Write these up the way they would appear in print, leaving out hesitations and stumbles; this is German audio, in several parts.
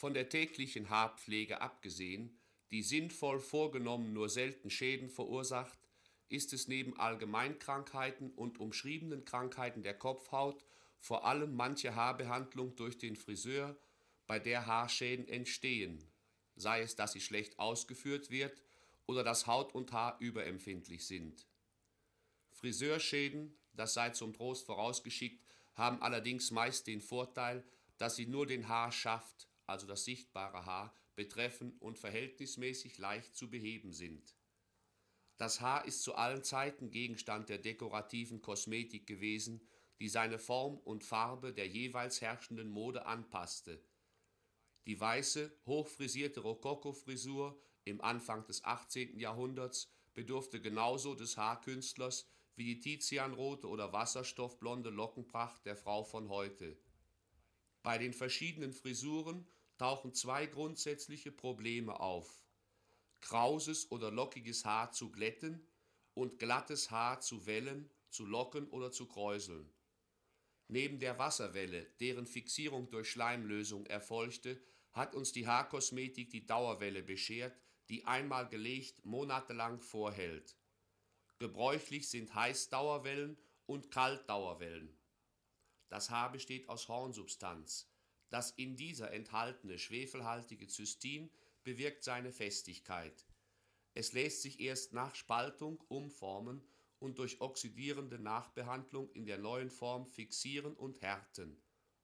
Von der täglichen Haarpflege abgesehen, die sinnvoll vorgenommen nur selten Schäden verursacht, ist es neben Allgemeinkrankheiten und umschriebenen Krankheiten der Kopfhaut vor allem manche Haarbehandlung durch den Friseur, bei der Haarschäden entstehen, sei es, dass sie schlecht ausgeführt wird oder dass Haut und Haar überempfindlich sind. Friseurschäden, das sei zum Trost vorausgeschickt, haben allerdings meist den Vorteil, dass sie nur den Haarschaft, also das sichtbare Haar, betreffen und verhältnismäßig leicht zu beheben sind. Das Haar ist zu allen Zeiten Gegenstand der dekorativen Kosmetik gewesen, die seine Form und Farbe der jeweils herrschenden Mode anpasste. Die weiße, hochfrisierte Rokoko-Frisur im Anfang des 18. Jahrhunderts bedurfte genauso des Haarkünstlers wie die tizianrote oder wasserstoffblonde Lockenpracht der Frau von heute. Bei den verschiedenen Frisuren tauchen zwei grundsätzliche Probleme auf: krauses oder lockiges Haar zu glätten und glattes Haar zu wellen, zu locken oder zu kräuseln. Neben der Wasserwelle, deren Fixierung durch Schleimlösung erfolgte, hat uns die Haarkosmetik die Dauerwelle beschert, die einmal gelegt monatelang vorhält. Gebräuchlich sind Heißdauerwellen und Kaltdauerwellen. Das Haar besteht aus Hornsubstanz. Das in dieser enthaltene schwefelhaltige Zystin bewirkt seine Festigkeit. Es lässt sich erst nach Spaltung umformen und durch oxidierende Nachbehandlung in der neuen Form fixieren und härten.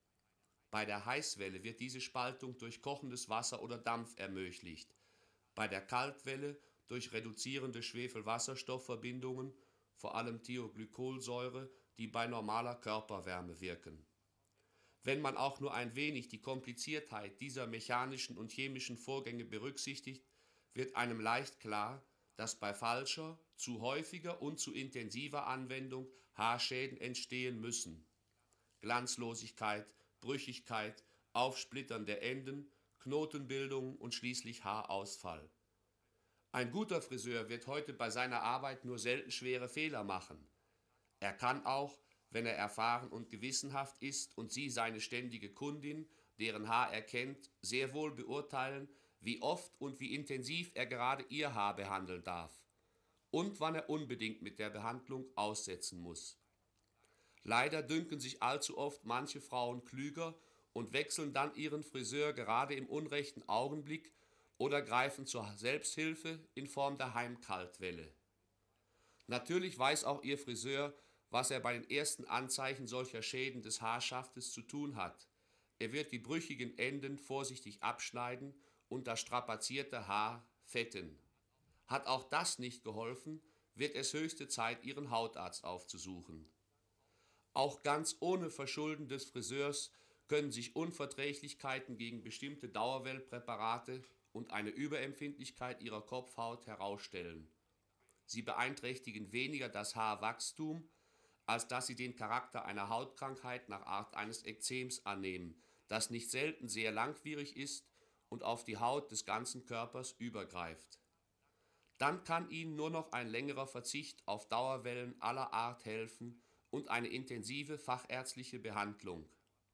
Bei der Heißwelle wird diese Spaltung durch kochendes Wasser oder Dampf ermöglicht, bei der Kaltwelle durch reduzierende Schwefel-Wasserstoffverbindungen, vor allem Thioglycolsäure, die bei normaler Körperwärme wirken. Wenn man auch nur ein wenig die Kompliziertheit dieser mechanischen und chemischen Vorgänge berücksichtigt, wird einem leicht klar, dass bei falscher, zu häufiger und zu intensiver Anwendung Haarschäden entstehen müssen. Glanzlosigkeit, Brüchigkeit, Aufsplittern der Enden, Knotenbildung und schließlich Haarausfall. Ein guter Friseur wird heute bei seiner Arbeit nur selten schwere Fehler machen. Er kann auch, wenn er erfahren und gewissenhaft ist und sie seine ständige Kundin, deren Haar er kennt, sehr wohl beurteilen, wie oft und wie intensiv er gerade ihr Haar behandeln darf und wann er unbedingt mit der Behandlung aussetzen muss. Leider dünken sich allzu oft manche Frauen klüger und wechseln dann ihren Friseur gerade im unrechten Augenblick oder greifen zur Selbsthilfe in Form der Heimkaltwelle. Natürlich weiß auch Ihr Friseur, was er bei den ersten Anzeichen solcher Schäden des Haarschaftes zu tun hat. Er wird die brüchigen Enden vorsichtig abschneiden und das strapazierte Haar fetten. Hat auch das nicht geholfen, wird es höchste Zeit, Ihren Hautarzt aufzusuchen. Auch ganz ohne Verschulden des Friseurs können sich Unverträglichkeiten gegen bestimmte Dauerwellpräparate und eine Überempfindlichkeit Ihrer Kopfhaut herausstellen. Sie beeinträchtigen weniger das Haarwachstum, als dass sie den Charakter einer Hautkrankheit nach Art eines Ekzems annehmen, das nicht selten sehr langwierig ist und auf die Haut des ganzen Körpers übergreift. Dann kann Ihnen nur noch ein längerer Verzicht auf Dauerwellen aller Art helfen und eine intensive fachärztliche Behandlung.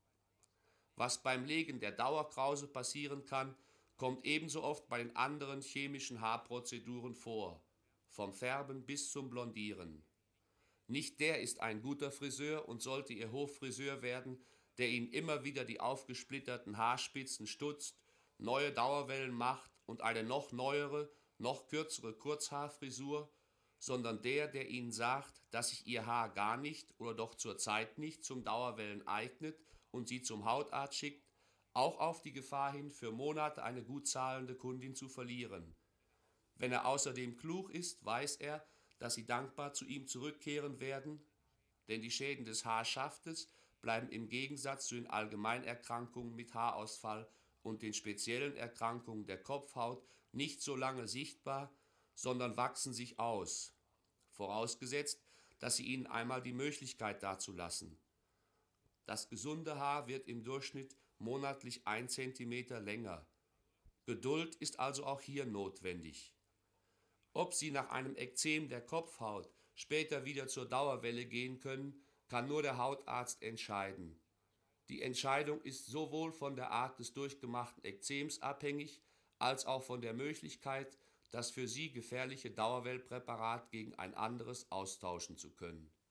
Was beim Legen der Dauerkrause passieren kann, kommt ebenso oft bei den anderen chemischen Haarprozeduren vor, vom Färben bis zum Blondieren. Nicht der ist ein guter Friseur und sollte Ihr Hoffriseur werden, der Ihnen immer wieder die aufgesplitterten Haarspitzen stutzt, neue Dauerwellen macht und eine noch neuere, noch kürzere Kurzhaarfrisur, sondern der Ihnen sagt, dass sich Ihr Haar gar nicht oder doch zurzeit nicht zum Dauerwellen eignet und Sie zum Hautarzt schickt, auch auf die Gefahr hin, für Monate eine gut zahlende Kundin zu verlieren. Wenn er außerdem klug ist, weiß er, dass Sie dankbar zu ihm zurückkehren werden, denn die Schäden des Haarschaftes bleiben im Gegensatz zu den Allgemeinerkrankungen mit Haarausfall und den speziellen Erkrankungen der Kopfhaut nicht so lange sichtbar, sondern wachsen sich aus, vorausgesetzt, dass Sie ihnen einmal die Möglichkeit dazu lassen. Das gesunde Haar wird im Durchschnitt monatlich 1 Zentimeter länger. Geduld ist also auch hier notwendig. Ob Sie nach einem Ekzem der Kopfhaut später wieder zur Dauerwelle gehen können, kann nur der Hautarzt entscheiden. Die Entscheidung ist sowohl von der Art des durchgemachten Ekzems abhängig, als auch von der Möglichkeit, das für sie gefährliche Dauerwellpräparat gegen ein anderes austauschen zu können.